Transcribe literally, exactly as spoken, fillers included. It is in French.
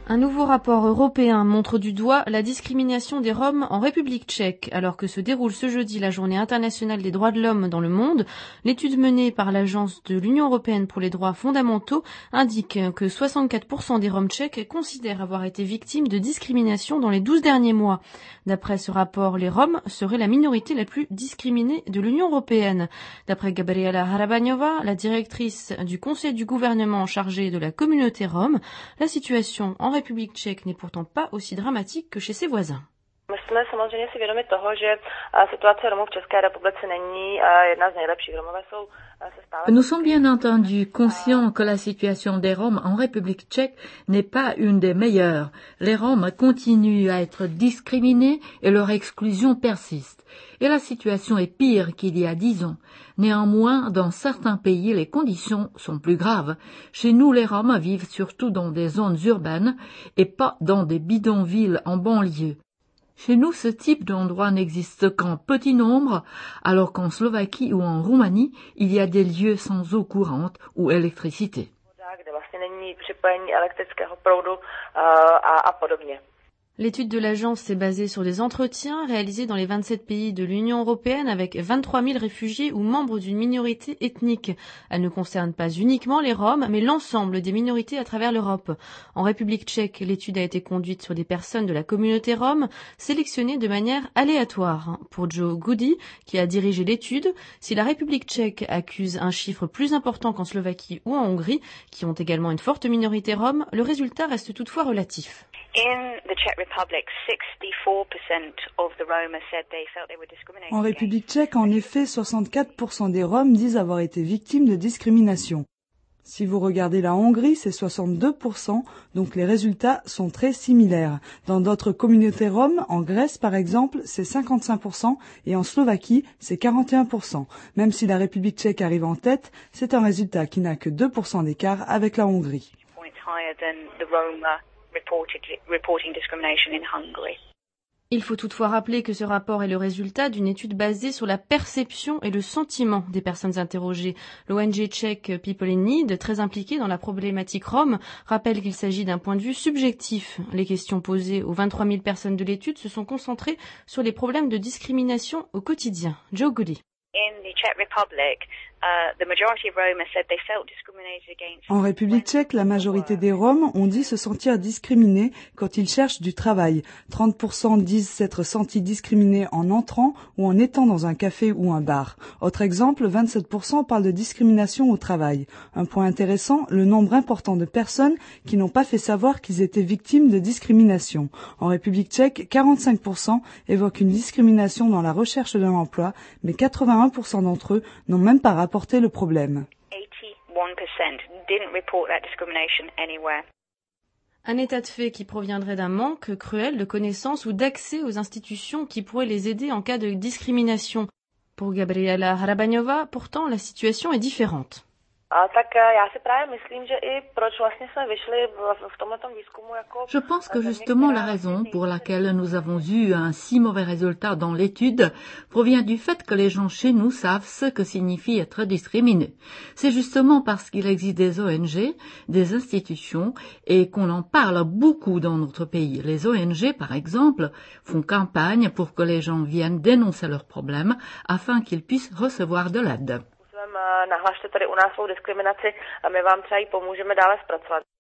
Un nouveau rapport européen montre du doigt la discrimination des Roms en République tchèque. Alors que se déroule ce jeudi la journée internationale des droits de l'homme dans le monde, l'étude menée par l'Agence de l'Union européenne pour les droits fondamentaux indique que soixante-quatre pour cent des Roms tchèques considèrent avoir été victimes de discrimination dans les douze derniers mois. D'après ce rapport, les Roms seraient la minorité la plus discriminée de l'Union européenne. D'après Gabriela Harabaňová, la directrice du Conseil du gouvernement chargé de la communauté Rom, la situation en République tchèque n'est pourtant pas aussi dramatique que chez ses voisins. Nous sommes bien entendu conscients que la situation des Roms en République tchèque n'est pas une des meilleures. Les Roms continuent à être discriminés et leur exclusion persiste. Et la situation est pire qu'il y a dix ans. Néanmoins, dans certains pays, les conditions sont plus graves. Chez nous, les Roms vivent surtout dans des zones urbaines et pas dans des bidonvilles en banlieue. Chez nous, ce type d'endroit n'existe qu'en petit nombre, alors qu'en Slovaquie ou en Roumanie, il y a des lieux sans eau courante ou électricité. L'étude de l'agence s'est basée sur des entretiens réalisés dans les vingt-sept pays de l'Union européenne avec vingt-trois mille réfugiés ou membres d'une minorité ethnique. Elle ne concerne pas uniquement les Roms, mais l'ensemble des minorités à travers l'Europe. En République tchèque, l'étude a été conduite sur des personnes de la communauté Rom, sélectionnées de manière aléatoire. Pour Joe Goody, qui a dirigé l'étude, si la République tchèque accuse un chiffre plus important qu'en Slovaquie ou en Hongrie, qui ont également une forte minorité Rom, le résultat reste toutefois relatif. En République tchèque, en effet, soixante-quatre pour cent des Roms disent avoir été victimes de discrimination. Si vous regardez la Hongrie, c'est soixante-deux pour cent, donc les résultats sont très similaires. Dans d'autres communautés roms, en Grèce par exemple, c'est cinquante-cinq pour cent et en Slovaquie, c'est quarante et un pour cent. Même si la République tchèque arrive en tête, c'est un résultat qui n'a que deux pour cent d'écart avec la Hongrie. Il faut toutefois rappeler que ce rapport est le résultat d'une étude basée sur la perception et le sentiment des personnes interrogées. L'O N G tchèque People in Need, très impliquée dans la problématique Rome, rappelle qu'il s'agit d'un point de vue subjectif. Les questions posées aux vingt-trois mille personnes de l'étude se sont concentrées sur les problèmes de discrimination au quotidien. Joe Goody. En République tchèque, la majorité des Roms ont dit se sentir discriminés quand ils cherchent du travail. trente pour cent disent s'être sentis discriminés en entrant ou en étant dans un café ou un bar. Autre exemple, vingt-sept pour cent parlent de discrimination au travail. Un point intéressant, le nombre important de personnes qui n'ont pas fait savoir qu'ils étaient victimes de discrimination. En République tchèque, quarante-cinq pour cent évoquent une discrimination dans la recherche d'un emploi, mais quatre-vingt-un pour cent d'entre eux n'ont même pas rapporté le problème. Un état de fait qui proviendrait d'un manque cruel de connaissances ou d'accès aux institutions qui pourraient les aider en cas de discrimination. Pour Gabriela Harabaňová, pourtant, la situation est différente. Je pense que justement la raison pour laquelle nous avons eu un si mauvais résultat dans l'étude provient du fait que les gens chez nous savent ce que signifie être discriminé. C'est justement parce qu'il existe des O N G, des institutions et qu'on en parle beaucoup dans notre pays. Les O N G, par exemple, font campagne pour que les gens viennent dénoncer leurs problèmes afin qu'ils puissent recevoir de l'aide. Nahlašte tady u nás svou diskriminaci a my vám třeba ji pomůžeme dále zpracovat.